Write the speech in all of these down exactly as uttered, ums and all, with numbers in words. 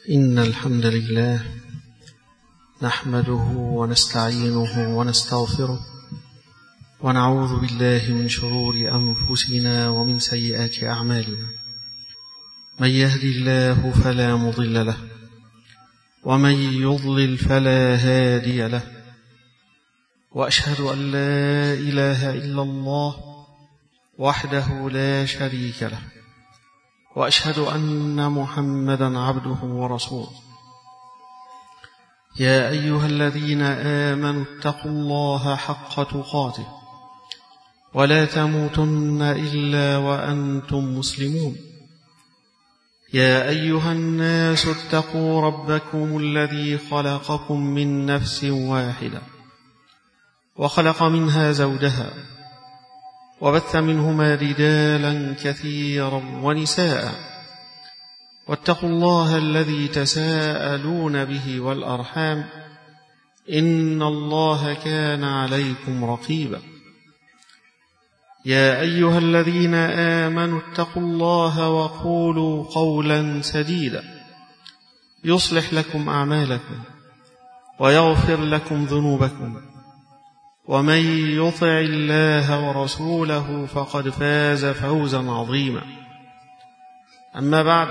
إن الحمد لله نحمده ونستعينه ونستغفره ونعوذ بالله من شرور أنفسنا ومن سيئات أعمالنا. من يهدي الله فلا مضل له ومن يضلل فلا هادي له، وأشهد أن لا إله إلا الله وحده لا شريك له، وأشهد أن محمدا عبده ورسوله. يا أيها الذين آمنوا اتقوا الله حق تقاته ولا تموتن إلا وأنتم مسلمون. يا أيها الناس اتقوا ربكم الذي خلقكم من نفس واحدة وخلق منها زوجها وبث منهما رجالا كثيرا ونساء، واتقوا الله الذي تساءلون به والأرحام إن الله كان عليكم رقيبا. يا أيها الذين آمنوا اتقوا الله وقولوا قولا سديدا يصلح لكم أعمالكم ويغفر لكم ذنوبكم، ومن يطع الله ورسوله فقد فاز فوزا عظيما. أما بعد،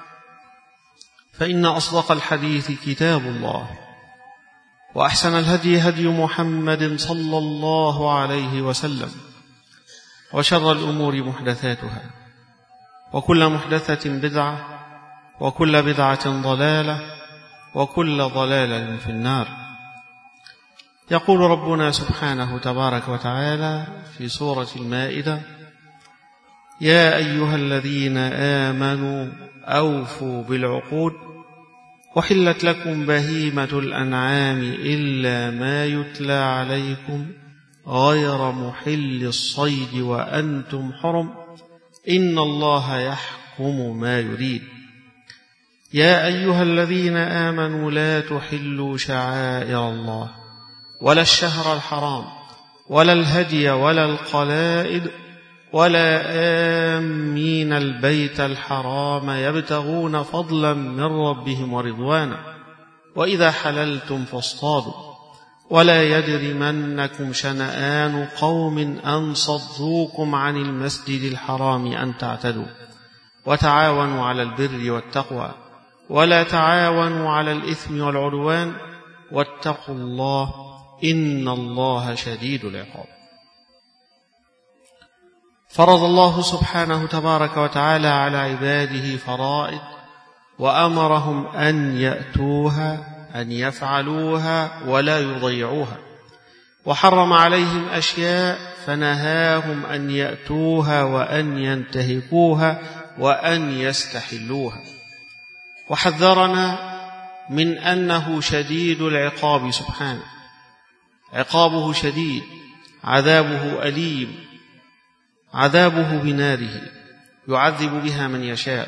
فإن أصدق الحديث كتاب الله، وأحسن الهدي هدي محمد صلى الله عليه وسلم، وشر الأمور محدثاتها، وكل محدثة بدعة، وكل بدعة ضلالة، وكل ضلالة في النار. يقول ربنا سبحانه تبارك وتعالى في سورة المائدة: يا أيها الذين آمنوا أوفوا بالعقود أحلت لكم بهيمة الأنعام إلا ما يتلى عليكم غير محل الصيد وأنتم حرم إن الله يحكم ما يريد. يا أيها الذين آمنوا لا تحلوا شعائر الله ولا الشهر الحرام ولا الهدي ولا القلائد ولا آمين البيت الحرام يبتغون فضلا من ربهم ورضوانا، وإذا حللتم فاصطادوا ولا يجرمنكم شنآن قوم أن صدوكم عن المسجد الحرام أن تعتدوا، وتعاونوا على البر والتقوى ولا تعاونوا على الإثم والعدوان، واتقوا الله إن الله شديد العقاب. فرض الله سبحانه تبارك وتعالى على عباده فرائض وأمرهم أن يأتوها أن يفعلوها ولا يضيعوها، وحرم عليهم أشياء فنهاهم أن يأتوها وأن ينتهكوها وأن يستحلوها، وحذرنا من أنه شديد العقاب سبحانه. عقابه شديد، عذابه أليم، عذابه بناره يعذب بها من يشاء،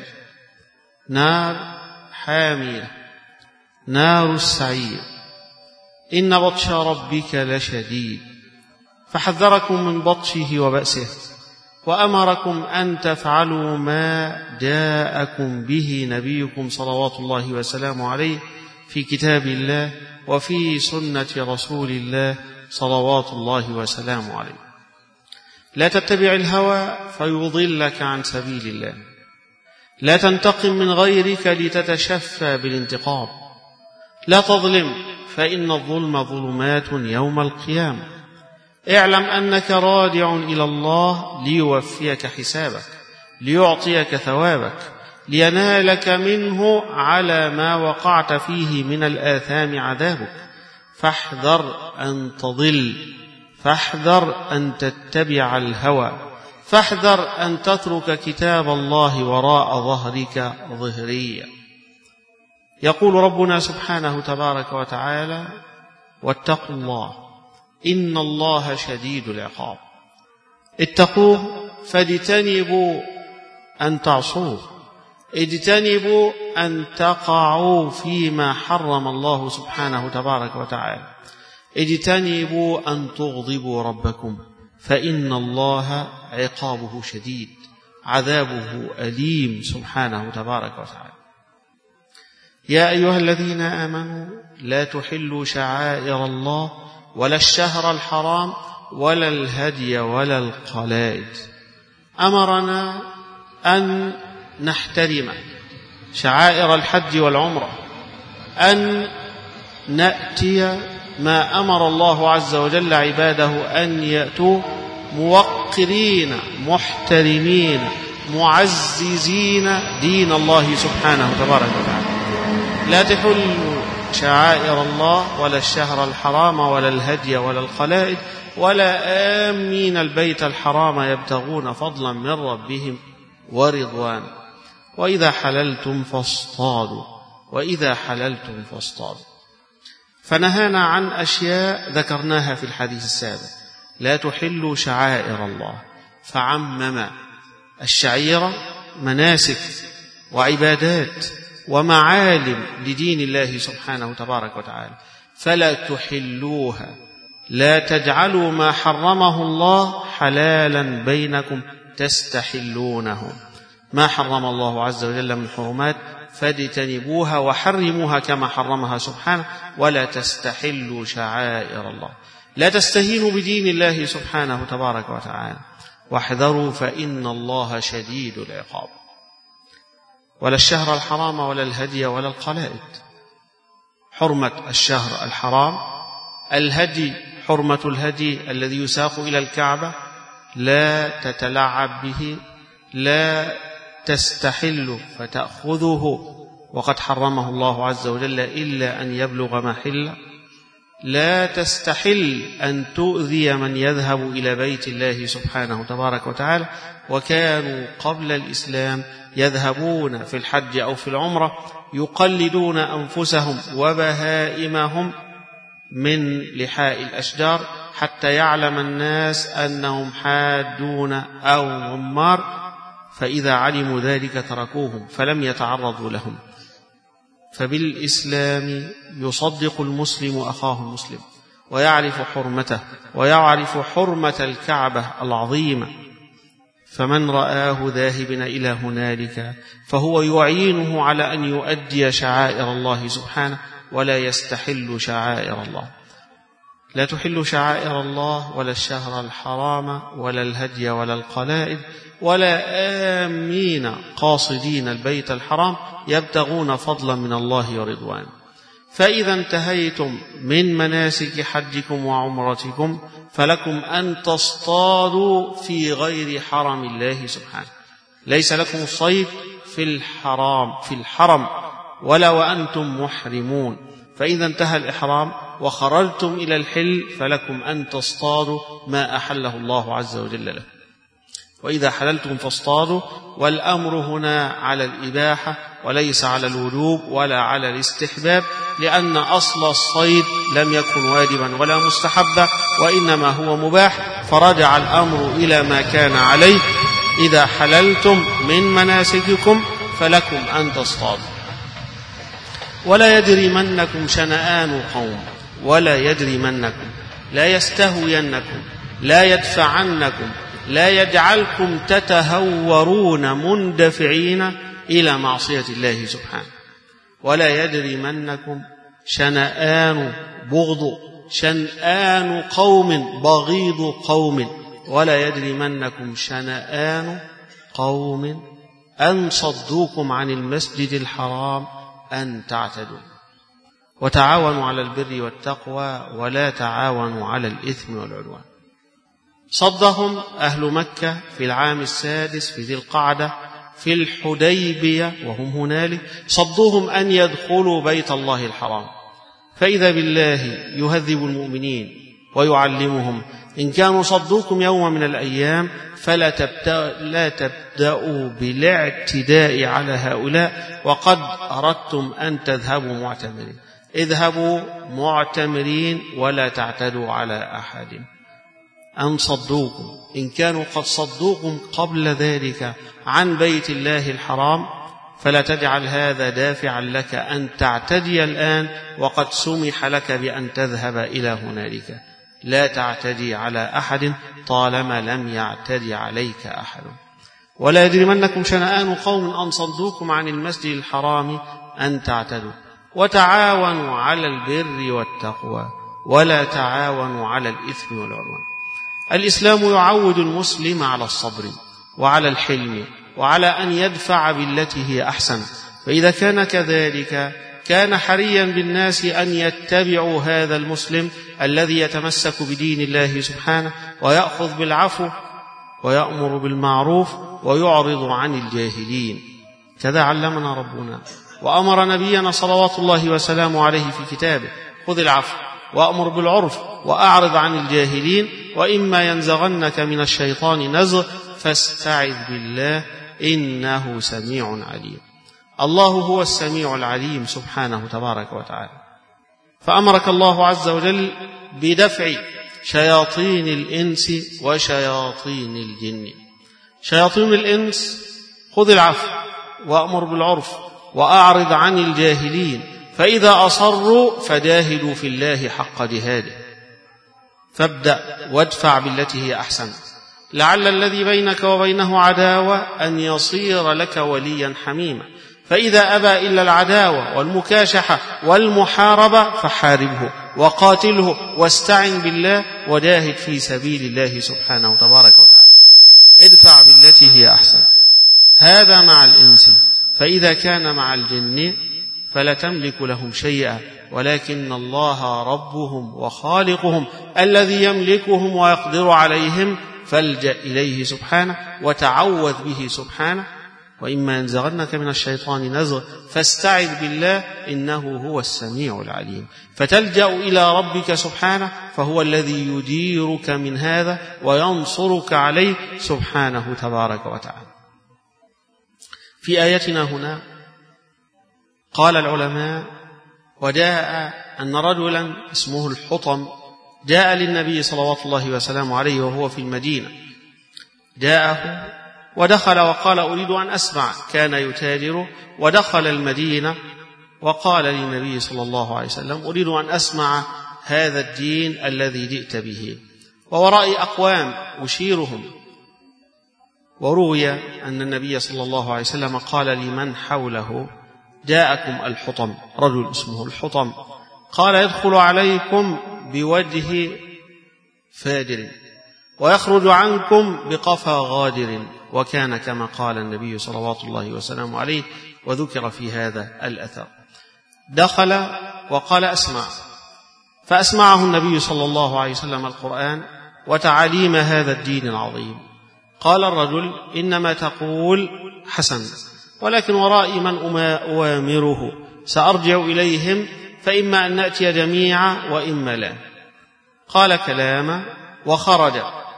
نار حامية، نار السعير. إن بطش ربك لشديد، فحذركم من بطشه وبأسه، وأمركم أن تفعلوا ما جاءكم به نبيكم صلوات الله وسلامه عليه في كتاب الله وفي سنة رسول الله صلوات الله وسلامه عليه. لا تتبع الهوى فيضلك عن سبيل الله، لا تنتقم من غيرك لتتشفى بالانتقام، لا تظلم فإن الظلم ظلمات يوم القيامة. اعلم أنك رادع إلى الله ليوفيك حسابك، ليعطيك ثوابك، لينالك منه على ما وقعت فيه من الآثام عذابك. فاحذر أن تضل، فاحذر أن تتبع الهوى، فاحذر أن تترك كتاب الله وراء ظهرك ظهريا. يقول ربنا سبحانه تبارك وتعالى: واتقوا الله إن الله شديد العقاب. اتقوه فاجتنبوا أن تعصوه، اجتنبوا أن تقعوا فيما حرم الله سبحانه تبارك وتعالى، اجتنبوا أن تغضبوا ربكم فإن الله عقابه شديد، عذابه أليم سبحانه تبارك وتعالى. يا أيها الذين آمنوا لا تحلوا شعائر الله ولا الشهر الحرام ولا الهدي ولا القلائد. أمرنا أن نحترم شعائر الحج والعمرة، أن نأتي ما أمر الله عز وجل عباده أن يأتوا موقرين محترمين معززين دين الله سبحانه تبارك وتعالى. لا تحلوا شعائر الله ولا الشهر الحرام ولا الهدي ولا القلائد ولا آمين البيت الحرام يبتغون فضلا من ربهم ورضوان وإذا حللتم فاصطادوا وإذا حللتم فاصطادوا. فنهانا عن أشياء ذكرناها في الحديث السابق. لا تحلوا شعائر الله، فعمم الشعيرة مناسك وعبادات ومعالم لدين الله سبحانه تبارك وتعالى، فلا تحلوها، لا تجعلوا ما حرمه الله حلالا بينكم تستحلونه. ما حرم الله عز وجل من حرمات فاجتنبوها وحرموها كما حرمها سبحانه، ولا تستحلوا شعائر الله. لا تستهينوا بدين الله سبحانه تبارك وتعالى، واحذروا فإن الله شديد العقاب. ولا الشهر الحرام ولا الهدي ولا القلائد. حرمة الشهر الحرام، الهدي حرمة الهدي الذي يساق إلى الكعبة، لا تتلعب به، لا تستحل فتأخذه وقد حرمه الله عز وجل إلا أن يبلغ محله. لا تستحل أن تؤذي من يذهب إلى بيت الله سبحانه تبارك وتعالى. وكانوا قبل الإسلام يذهبون في الحج أو في العمرة يقلدون أنفسهم وبهائمهم من لحاء الأشجار حتى يعلم الناس أنهم حادون أو عمار، فإذا علموا ذلك تركوهم فلم يتعرضوا لهم. فبالإسلام يصدق المسلم أخاه المسلم ويعرف حرمته ويعرف حرمة الكعبة العظيمة. فمن رآه ذاهبا إلى هنالك فهو يعينه على أن يؤدي شعائر الله سبحانه ولا يستحل شعائر الله. لا تحل شعائر الله ولا الشهر الحرام ولا الهدي ولا القلائد ولا آمين قاصدين البيت الحرام يبتغون فضلا من الله ورضوان. فإذا انتهيتم من مناسك حجكم وعمرتكم فلكم أن تصطادوا في غير حرم الله سبحانه. ليس لكم الصيد في الحرام في الحرم ولا وأنتم محرمون. فإذا انتهى الإحرام وخرجتم إلى الحل فلكم أن تصطادوا ما أحله الله عز وجل لكم. وإذا حللتم فاصطادوا، والأمر هنا على الإباحة وليس على الوجوب ولا على الاستحباب، لأن أصل الصيد لم يكن واجبا ولا مستحبا وإنما هو مباح، فرجع الأمر إلى ما كان عليه. إذا حللتم من مناسككم فلكم أن تصطادوا. ولا يجرمنكم شنآن قوم ولا يجرمنكم، لا يستهوينكم، لا يدفعنكم، لا يجعلكم تتهورون مندفعين إلى معصية الله سبحانه. ولا يجرمنكم شنآن بغض، شنآن قوم بغيض قوم، ولا يجرمنكم شنآن قوم أن صدوكم عن المسجد الحرام أن تعتدوا. وتعاونوا على البر والتقوى ولا تعاونوا على الإثم والعدوان. صدهم أهل مكة في العام السادس في ذي القعدة في الحديبية وهم هنالك، صدوهم أن يدخلوا بيت الله الحرام. فإذا بالله يهذب المؤمنين ويعلمهم إن كانوا صدوكم يوم من الأيام فلا تبدأ لا تبدأوا بالاعتداء على هؤلاء وقد أردتم أن تذهبوا معتمرين. اذهبوا معتمرين ولا تعتدوا على أحد. أن صدوكم إن كانوا قد صدوكم قبل ذلك عن بيت الله الحرام فلا تجعل هذا دافعا لك أن تعتدي الآن وقد سمح لك بأن تذهب إلى هنالك. لا تعتدي على أحد طالما لم يعتدي عليك أحد. ولا يجرمنكم شنآن قوم أن صدوكم عن المسجد الحرام أن تعتدوا. وتعاونوا على البر والتقوى ولا تعاونوا على الإثم والعدوان. الإسلام يعود المسلم على الصبر وعلى الحلم وعلى أن يدفع بالتي هي أحسن، فإذا كان كذلك كان حريا بالناس أن يتبعوا هذا المسلم الذي يتمسك بدين الله سبحانه ويأخذ بالعفو ويأمر بالمعروف ويعرض عن الجاهلين. كذا علمنا ربنا وأمر نبينا صلوات الله وسلامه عليه في كتابه: خذ العفو وأمر بالعرف وأعرض عن الجاهلين، وإما ينزغنك من الشيطان نزغ فاستعذ بالله إنه سميع عليم. الله هو السميع العليم سبحانه تبارك وتعالى. فأمرك الله عز وجل بدفع شياطين الإنس وشياطين الجن. شياطين الإنس: خذ العفو وأمر بالعرف وأعرض عن الجاهلين، فإذا أصروا فجاهدوا في الله حق جهاده، فابدأ وادفع بالتي هي أحسن، لعل الذي بينك وبينه عداوة أن يصير لك وليا حميما، فإذا أبى إلا العداوة والمكاشحة والمحاربة فحاربه وقاتله واستعن بالله وجاهد في سبيل الله سبحانه تبارك وتعالى. ادفع بالتي هي أحسن. هذا مع الإنس، فإذا كان مع الجن فلا تملك لهم شيئا، ولكن الله ربهم وخالقهم الذي يملكهم ويقدر عليهم، فالجأ إليه سبحانه وتعوذ به سبحانه. وإما ينزغنك من الشيطان نزغ فاستعذ بالله إنه هو السميع العليم. فتلجأ إلى ربك سبحانه، فهو الذي يديرك من هذا وينصرك عليه سبحانه تبارك وتعالى. في آيتنا هنا قال العلماء: وجاء أن رجلا اسمه الحطم جاء للنبي صلوات الله وسلامه عليه وهو في المدينة، جاءه ودخل وقال: أريد أن أسمع. كان يتاجر ودخل المدينة وقال للنبي صلى الله عليه وسلم: أريد أن أسمع هذا الدين الذي جئت به، وورائي أقوام أشيرهم. وروي أن النبي صلى الله عليه وسلم قال لمن حوله: جاءكم الحطم، رجل اسمه الحطم، قال: يدخل عليكم بوجه فاجر ويخرج عنكم بقفا غادر. وكان كما قال النبي صلوات الله وسلامه عليه، وذكر في هذا الأثر. دخل وقال: أسمع، فأسمعه النبي صلى الله عليه وسلم القرآن وتعاليم هذا الدين العظيم. قال الرجل: إنما تقول حسن، ولكن ورائي من أوامره، سأرجع إليهم، فإما أن نأتي جميعا وإما لا. قال كلاما وخرج.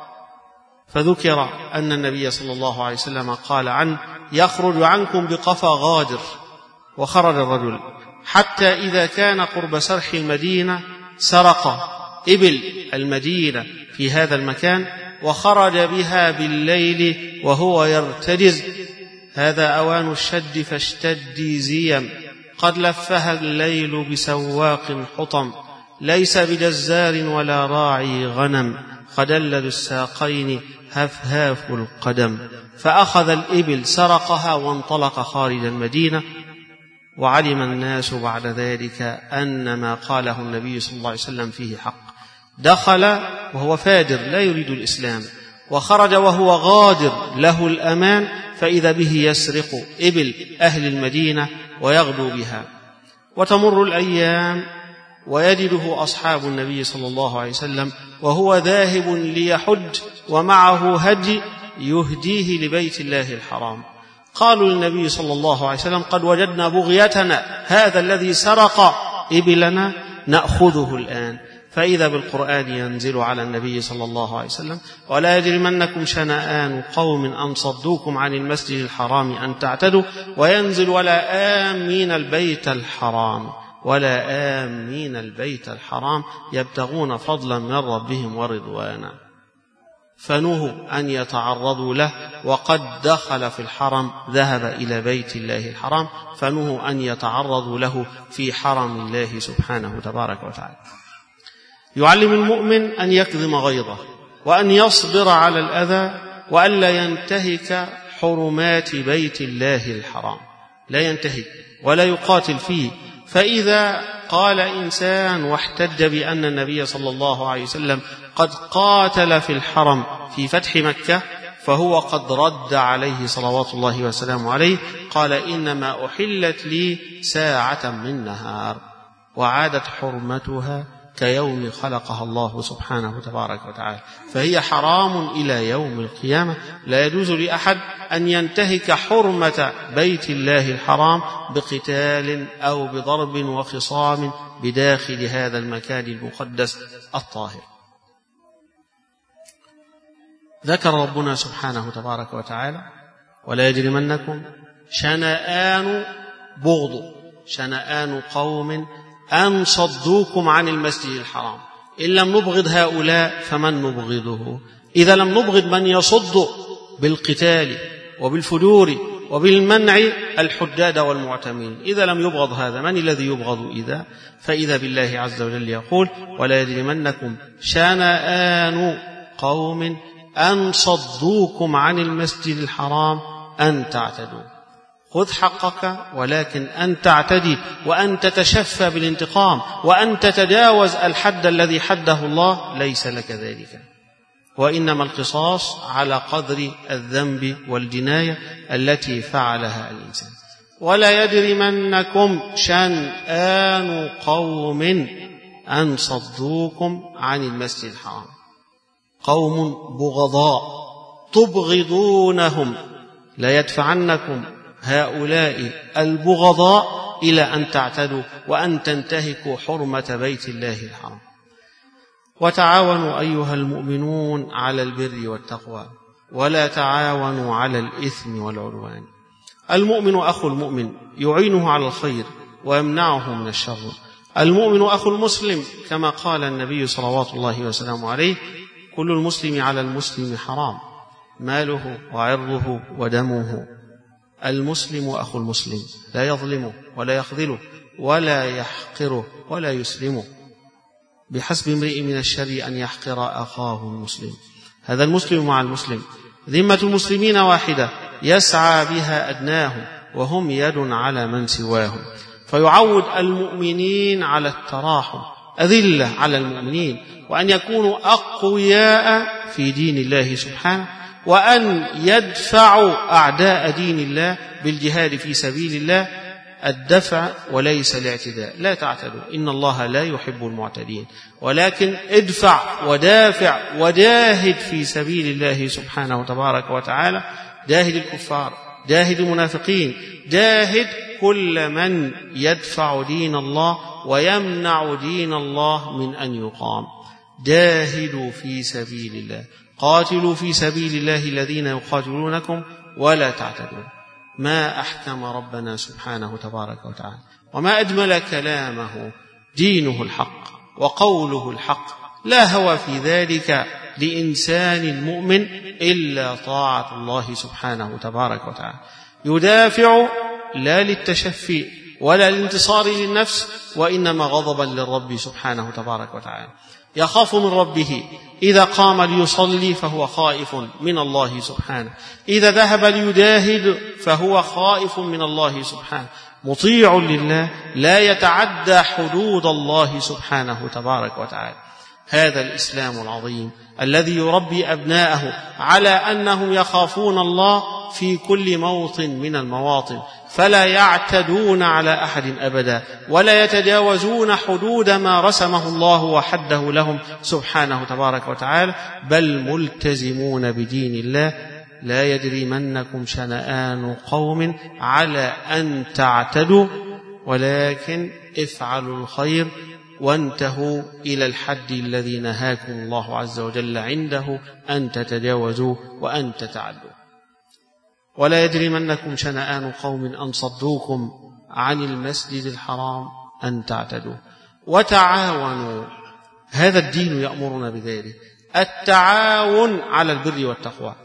فذكر أن النبي صلى الله عليه وسلم قال عنه: يخرج عنكم بقفا غادر. وخرج الرجل حتى إذا كان قرب سرح المدينة سرق إبل المدينة في هذا المكان، وخرج بها بالليل وهو يرتجز: هذا أوان الشد فاشتدي زيم، قد لفها الليل بسواق حطم، ليس بجزار ولا راعي غنم، خدلل الساقين هفهاف القدم. فأخذ الإبل سرقها وانطلق خارج المدينة. وعلم الناس بعد ذلك أن ما قاله النبي صلى الله عليه وسلم فيه حق. دخل وهو فاجر لا يريد الإسلام، وخرج وهو غادر له الأمان، فإذا به يسرق إبل أهل المدينة ويغدو بها. وتمر الأيام ويجده أصحاب النبي صلى الله عليه وسلم وهو ذاهب ليحج ومعه هدي يهديه لبيت الله الحرام. قالوا للنبي صلى الله عليه وسلم: قد وجدنا بغيتنا، هذا الذي سرق إبلنا نأخذه الآن. فإذا بالقرآن ينزل على النبي صلى الله عليه وسلم: ولا يجرمنكم شنآن قوم أن صدوكم عن المسجد الحرام أن تعتدوا، وينزل: ولا آمين البيت الحرام، ولا آمين البيت الحرام يبتغون فضلا من ربهم ورضوانا. فنهوا أن يتعرضوا له، وقد دخل في الحرم ذهب إلى بيت الله الحرام، فنهوا أن يتعرضوا له في حرم الله سبحانه تبارك وتعالى. يعلم المؤمن أن يكظم غيظه وأن يصبر على الأذى وألا ينتهك حرمات بيت الله الحرام، لا ينتهك ولا يقاتل فيه، فإذا قال إنسان واحتج بأن النبي صلى الله عليه وسلم قد قاتل في الحرم في فتح مكة فهو قد رد عليه صلوات الله وسلامه عليه، قال إنما أحلت لي ساعة من نهار وعادت حرمتها كيوم خلقها الله سبحانه تبارك وتعالى، فهي حرام إلى يوم القيامة. لا يجوز لأحد أن ينتهك حرمة بيت الله الحرام بقتال أو بضرب وخصام بداخل هذا المكان المقدس الطاهر. ذكر ربنا سبحانه تبارك وتعالى: ولا يجرمنكم شنآن بغض شنآن قوم أن صدوكم عن المسجد الحرام. إن لم نبغض هؤلاء فمن نبغضه؟ إذا لم نبغض من يصد بالقتال وبالفجور وبالمنع الحداد والمعتمين، إذا لم يبغض هذا من الذي يبغض إذا؟ فإذا بالله عز وجل يقول: ولا يجرمنكم شنآن قوم أن صدوكم عن المسجد الحرام أن تعتدوا. خذ حقك، ولكن أن تعتدي وأن تتشفى بالانتقام وأن تتجاوز الحد الذي حده الله ليس لك ذلك، وإنما القصاص على قدر الذنب والجناية التي فعلها الإنسان. ولا يجرمنكم شنآن قوم أن صدوكم عن المسجد الحرام، قوم بغضاء تبغضونهم، لا يدفعنكم هؤلاء البغضاء إلى أن تعتدوا وأن تنتهكوا حرمة بيت الله الحرام. وتعاونوا أيها المؤمنون على البر والتقوى ولا تعاونوا على الإثم والعدوان. المؤمن أخو المؤمن يعينه على الخير ويمنعه من الشر. المؤمن أخو المسلم كما قال النبي صلوات الله وسلامه عليه: كل المسلم على المسلم حرام، ماله وعرضه ودمه. المسلم أخو المسلم لا يظلمه ولا يخذله ولا يحقره ولا يسلمه. بحسب امرئ من الشر أن يحقر أخاه المسلم. هذا المسلم مع المسلم، ذمة المسلمين واحدة يسعى بها أدناهم وهم يد على من سواهم، فيعود المؤمنين على التراحم، أذلة على المؤمنين، وأن يكونوا أقوياء في دين الله سبحانه، وأن يدفعوا أعداء دين الله بالجهاد في سبيل الله، الدفع وليس الاعتداء. لا تعتدوا، إن الله لا يحب المعتدين، ولكن ادفع ودافع وجاهد في سبيل الله سبحانه تبارك وتعالى. جاهد الكفار، جاهد المنافقين، جاهد كل من يدفع دين الله ويمنع دين الله من أن يقام. جاهدوا في سبيل الله، قاتلوا في سبيل الله الذين يقاتلونكم ولا تعتدوا. ما أحكم ربنا سبحانه تبارك وتعالى، وما أجمل كلامه. دينه الحق وقوله الحق، لا هوى في ذلك لإنسان مؤمن إلا طاعة الله سبحانه تبارك وتعالى. يدافع لا للتشفي ولا للانتصار للنفس، وإنما غضبا للرب سبحانه تبارك وتعالى. يخاف من ربه، إذا قام ليصلي فهو خائف من الله سبحانه، إذا ذهب ليجاهد فهو خائف من الله سبحانه، مطيع لله لا يتعدى حدود الله سبحانه تبارك وتعالى. هذا الإسلام العظيم الذي يربي أبناءه على أنهم يخافون الله في كل موطن من المواطن، فلا يعتدون على أحد أبدا، ولا يتجاوزون حدود ما رسمه الله وحده لهم سبحانه تبارك وتعالى، بل ملتزمون بدين الله. لا يجرمنكم شنآن قوم على أن تعتدوا، ولكن افعلوا الخير وانتهوا إلى الحد الذي نهاكم الله عز وجل عنده أن تتجاوزوا وأن تتعدوا. ولا يجرمنكم شنآن قوم أن صدوكم عن المسجد الحرام أن تعتدوا. وتعاونوا، هذا الدين يأمرنا بذلك، التعاون على البر والتقوى،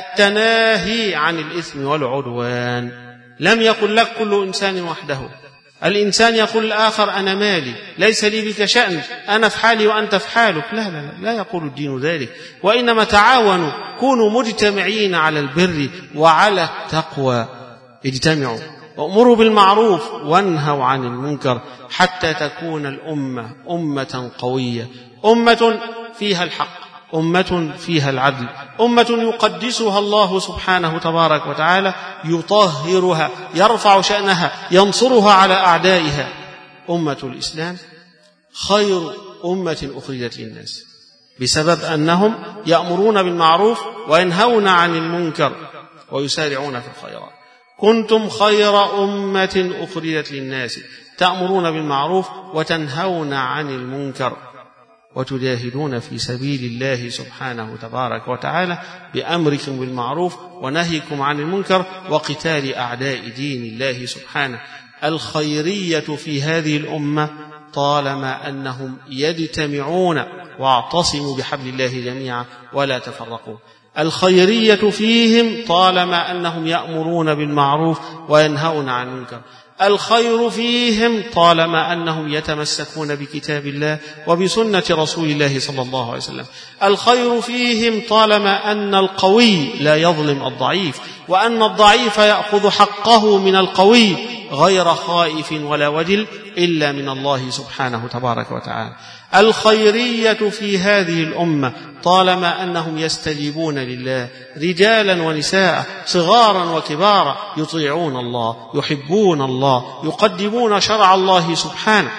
التناهي عن الإثم والعدوان. لم يقل لك كل إنسان وحده، الإنسان يقول الآخر أنا مالي، ليس لي بك شأن، أنا في حالي وأنت في حالك. لا لا لا, لا يقول الدين ذلك، وإنما تعاونوا، كونوا مجتمعين على البر وعلى التقوى. اجتمعوا وأمروا بالمعروف وانهوا عن المنكر حتى تكون الأمة أمة قوية، أمة فيها الحق، أمة فيها العدل، أمة يقدسها الله سبحانه تبارك وتعالى، يطهرها، يرفع شأنها، ينصرها على أعدائها. أمة الإسلام خير أمة أخرجت للناس بسبب أنهم يأمرون بالمعروف وينهون عن المنكر ويسارعون في الخيرات. كنتم خير أمة أخرجت للناس تأمرون بالمعروف وتنهون عن المنكر وتجاهدون في سبيل الله سبحانه تبارك وتعالى بأمركم بالمعروف ونهيكم عن المنكر وقتال أعداء دين الله سبحانه. الخيرية في هذه الأمة طالما أنهم يجتمعون واعتصموا بحبل الله جميعا ولا تفرقوا. الخيرية فيهم طالما أنهم يأمرون بالمعروف وينهون عن المنكر. الخير فيهم طالما أنهم يتمسكون بكتاب الله وبسنة رسول الله صلى الله عليه وسلم. الخير فيهم طالما أن القوي لا يظلم الضعيف، وأن الضعيف يأخذ حقه من القوي غير خائف ولا وجل إلا من الله سبحانه تبارك وتعالى. الخيرية في هذه الأمة طالما أنهم يستجيبون لله، رجالا ونساء، صغارا وكبارا، يطيعون الله، يحبون الله، يقدمون شرع الله سبحانه.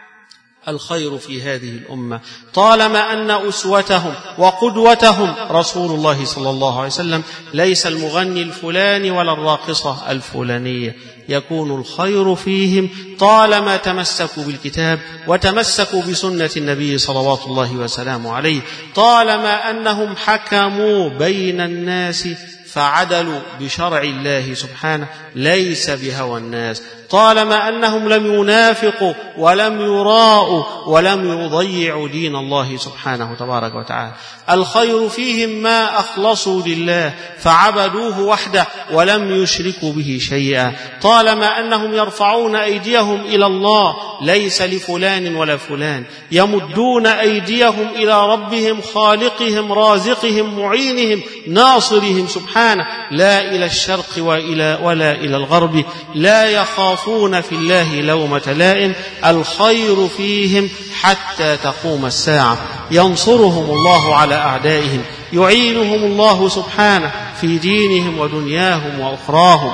الخير في هذه الأمة طالما أن أسوتهم وقدوتهم رسول الله صلى الله عليه وسلم، ليس المغني الفلاني ولا الراقصة الفلانية. يكون الخير فيهم طالما تمسكوا بالكتاب وتمسكوا بسنة النبي صلوات الله وسلامه عليه، طالما أنهم حكموا بين الناس فعدلوا بشرع الله سبحانه ليس بهوى الناس، طالما أنهم لم ينافقوا ولم يراءوا ولم يضيعوا دين الله سبحانه تبارك وتعالى. الخير فيهم ما أخلصوا لله فعبدوه وحده ولم يشركوا به شيئا، طالما أنهم يرفعون أيديهم إلى الله ليس لفلان ولا فلان، يمدون أيديهم إلى ربهم خالقهم رازقهم معينهم ناصرهم سبحانه، لا إلى الشرق وإلى ولا إلى الغرب، لا يخافون في الله لومة لائم. الخير فيهم حتى تقوم الساعة، ينصرهم الله على أعدائهم، يعينهم الله سبحانه في دينهم ودنياهم وأخراهم.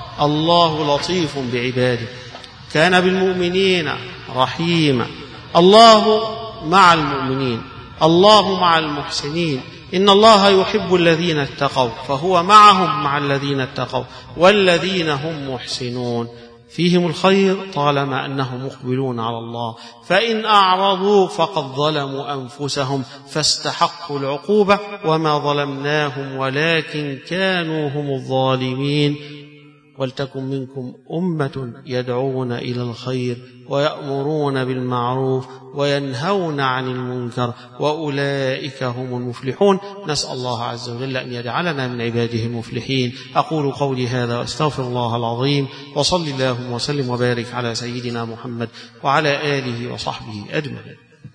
الله لطيف بعباده، كان بالمؤمنين رحيما. الله مع المؤمنين، الله مع المحسنين. إن الله يحب الذين اتقوا فهو معهم مع الذين اتقوا والذين هم محسنون. فيهم الخير طالما أنهم مقبلون على الله، فإن أعرضوا فقد ظلموا أنفسهم فاستحقوا العقوبة وما ظلمناهم ولكن كانوا هم الظالمين. ولتكن منكم أمة يدعون إلى الخير ويأمرون بالمعروف وينهون عن المنكر وأولئك هم المفلحون. نسأل الله عز وجل أن يجعلنا من عباده المفلحين. أقول قولي هذا وأستغفر الله العظيم، وصل اللهم وسلم وبارك على سيدنا محمد وعلى آله وصحبه أجمعين.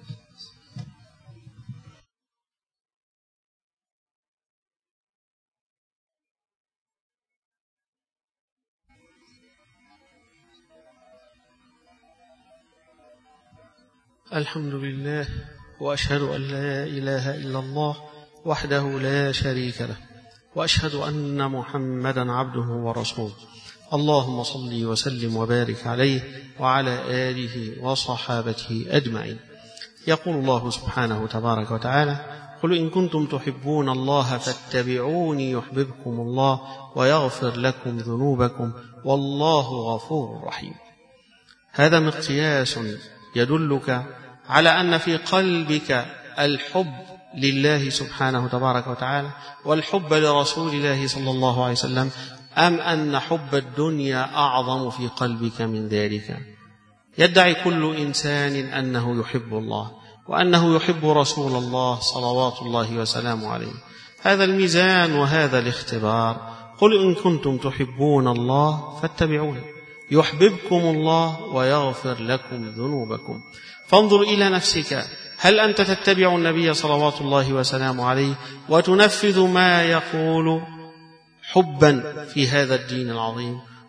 الحمد لله، وأشهد أن لا إله إلا الله وحده لا شريك له، وأشهد أن محمدا عبده ورسوله. اللهم صل وسلم وبارك عليه وعلى آله وصحابته أجمعين. يقول الله سبحانه تبارك وتعالى: قل إن كنتم تحبون الله فاتبعوني يحببكم الله ويغفر لكم ذنوبكم والله غفور رحيم. هذا مقياس يدلك على أن في قلبك الحب لله سبحانه تبارك وتعالى والحب لرسول الله صلى الله عليه وسلم، أم أن حب الدنيا أعظم في قلبك من ذلك. يدعي كل إنسان أنه يحب الله وأنه يحب رسول الله صلوات الله وسلامه عليه. هذا الميزان وهذا الاختبار. قل إن كنتم تحبون الله فاتبعوني يحببكم الله ويغفر لكم ذنوبكم. فانظر إلى نفسك، هل أنت تتبع النبي صلوات الله وسلامه عليه وتنفذ ما يقول حبا في هذا الدين العظيم،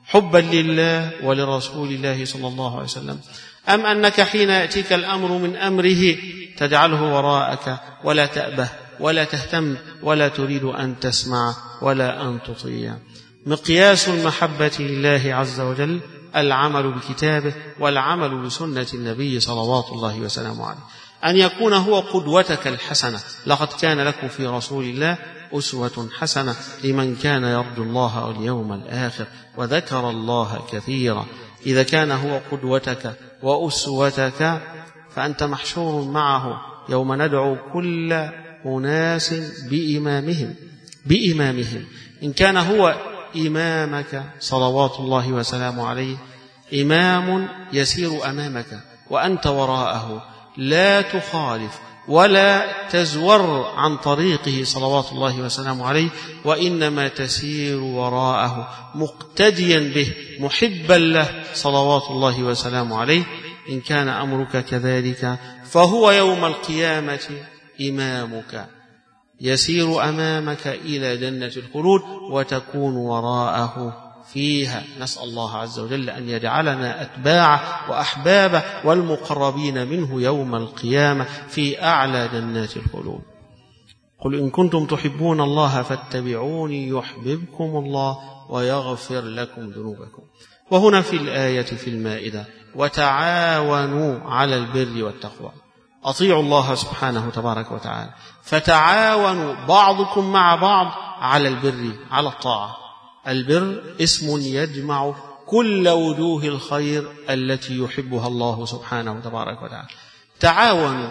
حبا لله ولرسول الله صلى الله عليه وسلم، أم أنك حين يأتيك الأمر من أمره تجعله وراءك ولا تأبه ولا تهتم ولا تريد أن تسمع ولا أن تطيع؟ مقياس المحبة لله عز وجل العمل بكتابه والعمل بسنة النبي صلوات الله وسلامه عليه، أن يكون هو قدوتك الحسنة. لقد كان لكم في رسول الله أسوة حسنة لمن كان يرجو الله واليوم الآخر وذكر الله كثيرا. إذا كان هو قدوتك وأسوتك فأنت محشور معه يوم ندعو كل أناس بإمامهم بإمامهم إن كان هو إمامك صلوات الله وسلامه عليه إمام يسير أمامك وأنت وراءه، لا تخالف ولا تزور عن طريقه صلوات الله وسلامه عليه، وإنما تسير وراءه مقتديا به محبا له صلوات الله وسلامه عليه. إن كان أمرك كذلك فهو يوم القيامة إمامك يسير أمامك إلى جنة الخلود وتكون وراءه فيها. نسأل الله عز وجل أن يجعلنا أتباعه وأحبابه والمقربين منه يوم القيامة في أعلى جنات الخلود. قل إن كنتم تحبون الله فاتبعوني يحببكم الله ويغفر لكم ذنوبكم. وهنا في الآية في المائدة وتعاونوا على البر والتقوى، أطيعوا الله سبحانه تبارك وتعالى، فتعاونوا بعضكم مع بعض على البر على الطاعة. البر اسم يجمع كل وجوه الخير التي يحبها الله سبحانه تبارك وتعالى. تعاونوا،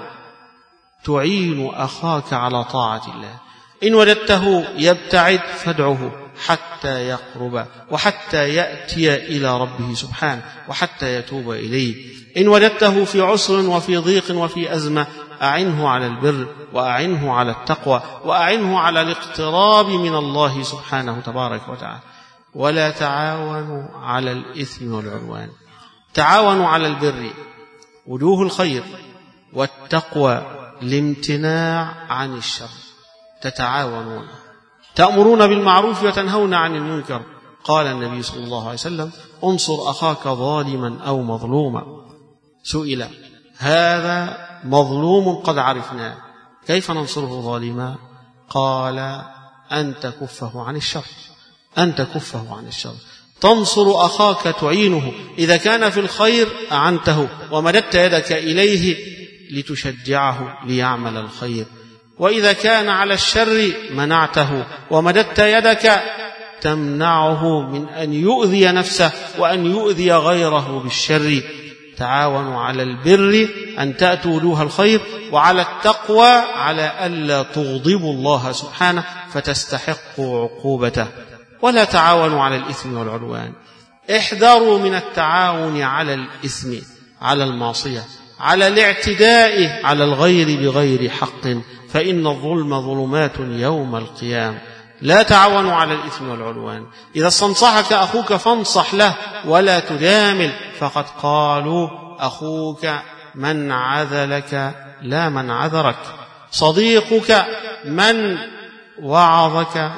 تعين أخاك على طاعة الله. إن وجدته يبتعد فادعه حتى يقرب وحتى يأتي إلى ربه سبحانه وحتى يتوب إليه. إن وجدته في عسر وفي ضيق وفي أزمة أعنه على البر وأعنه على التقوى وأعنه على الاقتراب من الله سبحانه تبارك وتعالى. ولا تعاونوا على الإثم والعدوان. تعاونوا على البر وجوه الخير والتقوى الامتناع عن الشر. تتعاونون، تأمرون بالمعروف وتنهون عن المنكر. قال النبي صلى الله عليه وسلم انصر أخاك ظالما أو مظلوما. سئل هذا مظلوم قد عرفناه، كيف ننصره ظالما؟ قال أن تكفه عن الشر، أن تكفه عن الشر. تنصر أخاك تعينه، إذا كان في الخير أعنته ومددت يدك إليه لتشجعه ليعمل الخير، وإذا كان على الشر منعته ومددت يدك تمنعه من أن يؤذي نفسه وأن يؤذي غيره بالشر. تعاونوا على البر أن تأتوا وجوه الخير، وعلى التقوى على ألا تغضبوا الله سبحانه فتستحقوا عقوبته. ولا تعاونوا على الإثم والعدوان. احذروا من التعاون على الإثم، على المعصية، على الاعتداء على الغير بغير حق، فإن الظلم ظلمات يوم القيامة. لا تعاونوا على الإثم والعدوان. إذا استنصحك أخوك فانصح له ولا تجامل، فقد قالوا أخوك من عذلك لا من عذرك، صديقك من وعظك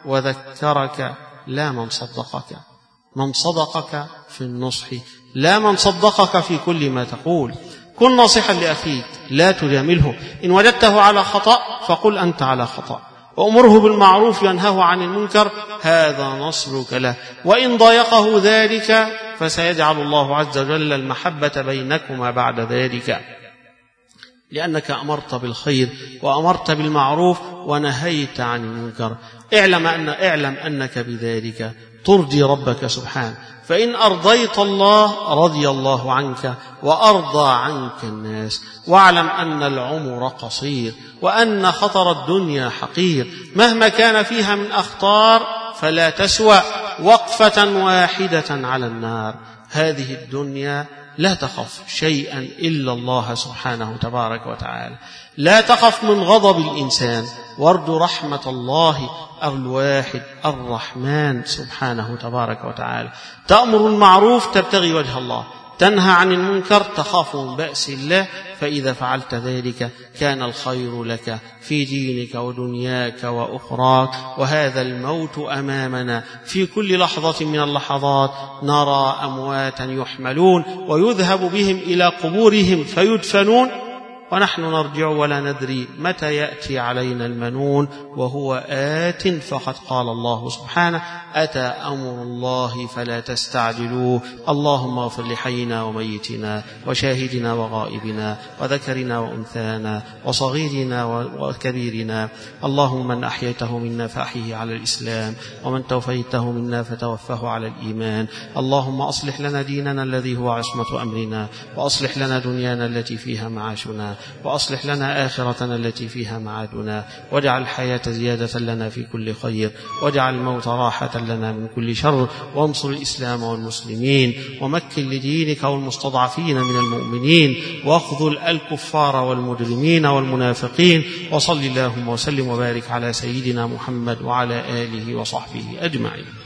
وذكرك لا من صدقك، من صدقك في النصح لا من صدقك في كل ما تقول. كن ناصحا لأخيك لا تجامله. إن وجدته على خطأ فقل أنت على خطأ، وأمره بالمعروف ينهه عن المنكر، هذا نصرك له. وإن ضايقه ذلك فسيجعل الله عز وجل المحبة بينكما بعد ذلك، لأنك أمرت بالخير وأمرت بالمعروف ونهيت عن المنكر. اعلم أن اعلم أنك بذلك ترضي ربك سبحانه، فإن أرضيت الله رضي الله عنك وأرضى عنك الناس. واعلم أن العمر قصير وأن خطر الدنيا حقير، مهما كان فيها من أخطار فلا تسوى وقفة واحدة على النار. هذه الدنيا لا تخف شيئا إلا الله سبحانه تبارك وتعالى. لا تخف من غضب الإنسان، وارجو رحمة الله الواحد الرحمن سبحانه تبارك وتعالى. تأمر المعروف تبتغي وجه الله، تنهى عن المنكر تخاف من بأس الله، فإذا فعلت ذلك كان الخير لك في دينك ودنياك وأخراك. وهذا الموت أمامنا في كل لحظة من اللحظات، نرى أمواتا يحملون ويذهب بهم إلى قبورهم فيدفنون، ونحن نرجع ولا ندري متى يأتي علينا المنون، وهو آت. فقد قال الله سبحانه: أتى أمر الله فلا تستعجلوه. اللهم اغفر لحينا وميتنا وشاهدنا وغائبنا وذكرنا وأنثانا وصغيرنا وكبيرنا. اللهم من أحييته منا فأحيه على الإسلام، ومن توفيته منا فتوفه على الإيمان. اللهم أصلح لنا ديننا الذي هو عصمة أمرنا، وأصلح لنا دنيانا التي فيها معاشنا، وأصلح لنا آخرتنا التي فيها معادنا، واجعل الحياة زيادة لنا في كل خير، واجعل الموت راحة لنا من كل شر، وانصر الإسلام والمسلمين، ومكن لدينك والمستضعفين من المؤمنين، واخذل الكفار والمجرمين والمنافقين. وصل اللهم وسلم وبارك على سيدنا محمد وعلى آله وصحبه أجمعين.